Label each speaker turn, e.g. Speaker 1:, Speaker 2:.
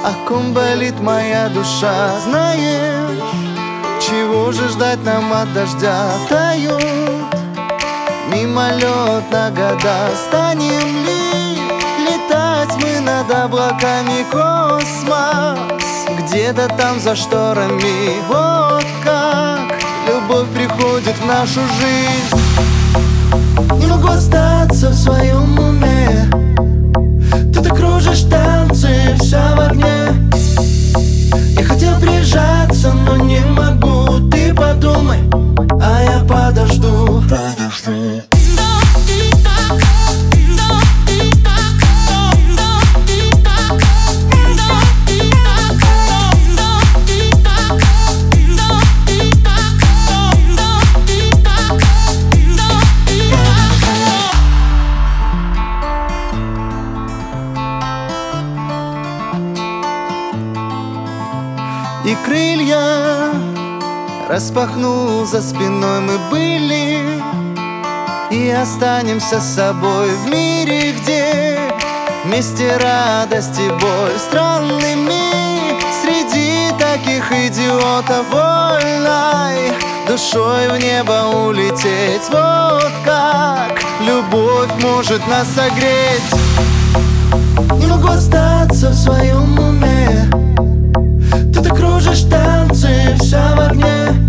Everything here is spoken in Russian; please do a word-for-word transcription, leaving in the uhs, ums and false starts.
Speaker 1: о ком болит моя душа. Знаешь, чего же ждать нам от дождя? Тают мимолетно года. Станем ли летать мы над облаками? Космос где-то там за шторами. Вот как любовь приходит в нашу жизнь. Не могу остаться в своем уме. Ты так кружишь танцы, вся в огне. Я хотел прижаться, но не могу. Ты подумай, а я подожду. Подожду. И крылья распахнул за спиной. Мы были и останемся с собой в мире, где вместе радость и боль. Странный мир среди таких идиотов. Вольной душой в небо улететь. Вот как любовь может нас согреть. Не могу остаться в своем уме. Ты так кружишь танцы, вся в огне.